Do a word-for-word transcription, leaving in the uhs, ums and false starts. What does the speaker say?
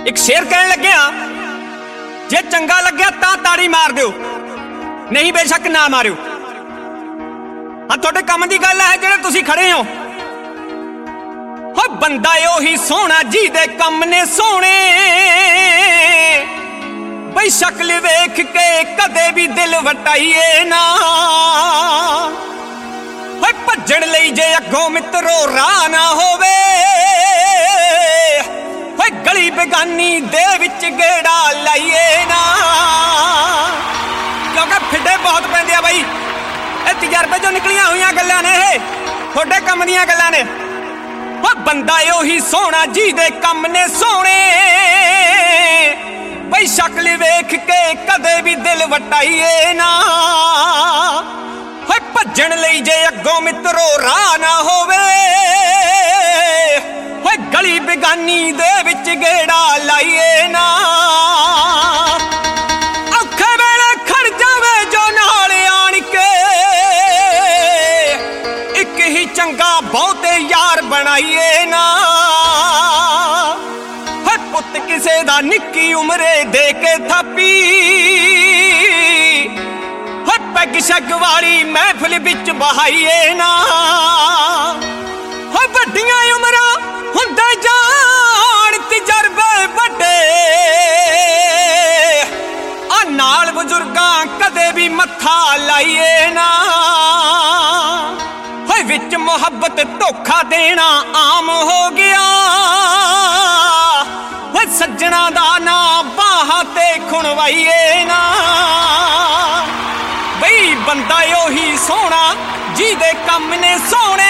एक शेर कहन लग्या जे चंगा लग्या तां ताड़ी मार दिओ, नहीं बेशक ना मारिओ। हाँ तुहाडे कम दी गल है जिहड़े तुसीं खड़े हो। हो बंदा ओही सोहना जी दे कम ने सोहणे, बई शक्ल वेख के कदे भी दिल वटाइए ना। हो भज्जण लई जे अग्गों मित्रो राह ना होवे, गली बेगानी दे विच गेड़ा लाइए ना। क्योंकि फिडे बहुत पैंदे आ बई, ये तजर्बे चों निकलियां हुई गल्लां ने, ये थोड़े कम दियां गल्लां ने। हो बंदा ओही सोहना जी दे कम ने सोहणे, बई शक्ल वेख के कदे भी दिल वटाइए ना। हो भज्जण लई जे अग्गों मित्रो राह ना होवे, गली बेगानी दे विच गेड़ा लाइए ना। औखे वेले खड़ जावे जो नाल आण के, एक ही चंगा बहुते यार बनाइए ना। है पुत किसे दा निक्की उमरे दे के थापी, है पैग शग वाली महफिल विच बहाइए ना। है वड्डियां उमरां हुंदे जान तजर्बे वड्डे, आ नाल बजुर्गां कदे भी मत्था लाइए ना। होए विच मुहब्बत धोखा देना आम हो गया, होए सज्जणा दा ना बाहां ते खुणवाइए ना। बई बंदा ओही सोहना जी दे कम ने सोहणे,